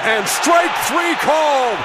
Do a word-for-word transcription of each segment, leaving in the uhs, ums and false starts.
And strike three called.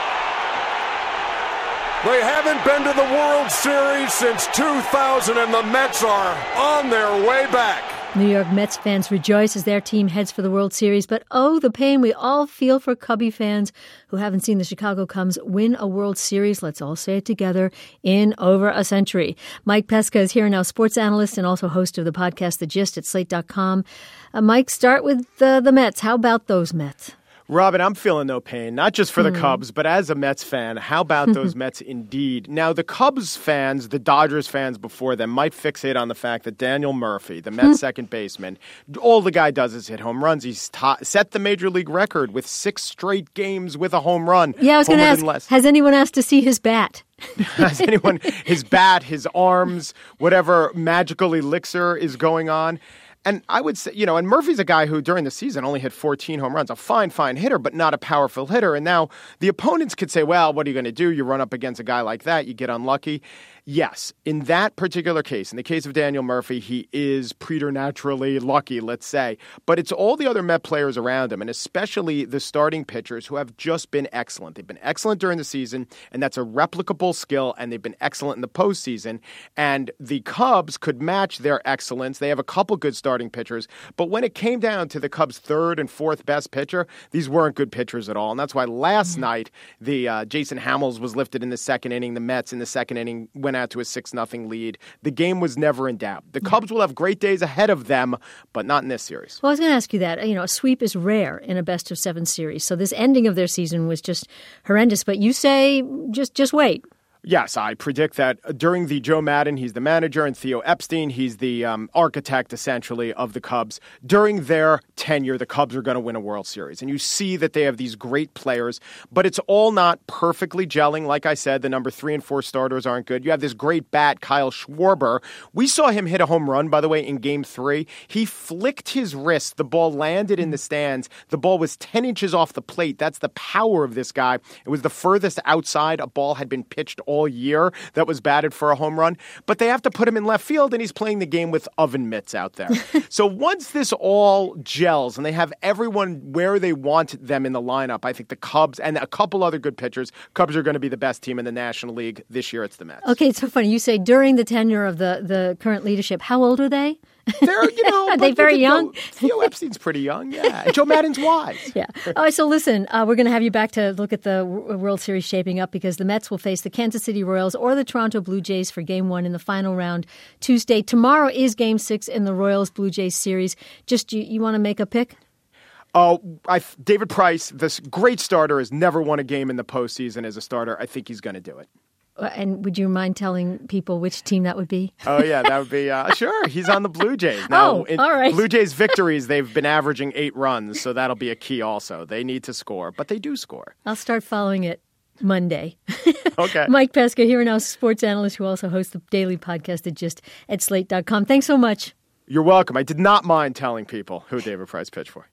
They haven't been to the World Series since two thousand, and the Mets are on their way back. New York Mets fans rejoice as their team heads for the World Series, but oh, the pain we all feel for Cubby fans who haven't seen the Chicago Cubs win a World Series, let's all say it together, in over a century. Mike Pesca is here now, sports analyst and also host of the podcast The Gist at slate dot com. Uh, Mike, start with uh, the Mets. How about those Mets? Robin, I'm feeling no pain, not just for the mm. Cubs, but as a Mets fan, how about those Mets indeed? Now, the Cubs fans, the Dodgers fans before them, might fixate on the fact that Daniel Murphy, the Mets second baseman, all the guy does is hit home runs. He's t- set the major league record with six straight games with a home run. Yeah, I was going to ask, less. Has anyone asked to see his bat? Has anyone, his bat, his arms, whatever magical elixir is going on? And I would say, you know, and Murphy's a guy who during the season only hit fourteen home runs, a fine, fine hitter, but not a powerful hitter. And now the opponents could say, well, what are you going to do? You run up against a guy like that, you get unlucky. Yes, in that particular case, in the case of Daniel Murphy, he is preternaturally lucky, let's say. But it's all the other Met players around him, and especially the starting pitchers who have just been excellent. They've been excellent during the season, and that's a replicable skill, and they've been excellent in the postseason. And the Cubs could match their excellence. They have a couple good starting pitchers. But when it came down to the Cubs' third and fourth best pitcher, these weren't good pitchers at all. And that's why last mm-hmm. night, the uh, Jason Hamels was lifted in the second inning. The Mets in the second inning went out to a six nothing lead. The game was never in doubt. The Cubs will have great days ahead of them, but not in this series. Well, I was going to ask you that. You know, a sweep is rare in a best of seven series. So this ending of their season was just horrendous. But you say just just wait. Yes, I predict that during the Joe Maddon, he's the manager, and Theo Epstein, he's the um, architect, essentially, of the Cubs. During their tenure, the Cubs are going to win a World Series. And you see that they have these great players, but it's all not perfectly gelling. Like I said, the number three and four starters aren't good. You have this great bat, Kyle Schwarber. We saw him hit a home run, by the way, in game three. He flicked his wrist. The ball landed in the stands. The ball was ten inches off the plate. That's the power of this guy. It was the furthest outside a ball had been pitched all all year that was batted for a home run, but they have to put him in left field, and he's playing the game with oven mitts out there. So once this all gels and they have everyone where they want them in the lineup, I think the Cubs and a couple other good pitchers, Cubs are going to be the best team in the National League. This year it's the Mets. Okay, it's so funny. You say during the tenure of the, the current leadership. How old are they? They're, you know, are they very young? Theo Epstein's pretty young, yeah. And Joe Maddon's wise. Yeah. All right, so listen, uh, we're going to have you back to look at the World Series shaping up because the Mets will face the Kansas City Royals or the Toronto Blue Jays for Game One in the final round Tuesday. Tomorrow is Game Six in the Royals-Blue Jays series. Just you, you want to make a pick? Oh, I, David Price, this great starter, has never won a game in the postseason as a starter. I think he's going to do it. And would you mind telling people which team that would be? Oh, yeah, that would be, uh, sure. He's on the Blue Jays. Now, oh, in all right. Blue Jays victories, they've been averaging eight runs, so that'll be a key also. They need to score, but they do score. I'll start following it Monday. Okay. Mike Pesca, here now, sports analyst who also hosts the daily podcast, The Gist, at slate dot com. Thanks so much. You're welcome. I did not mind telling people who David Price pitched for.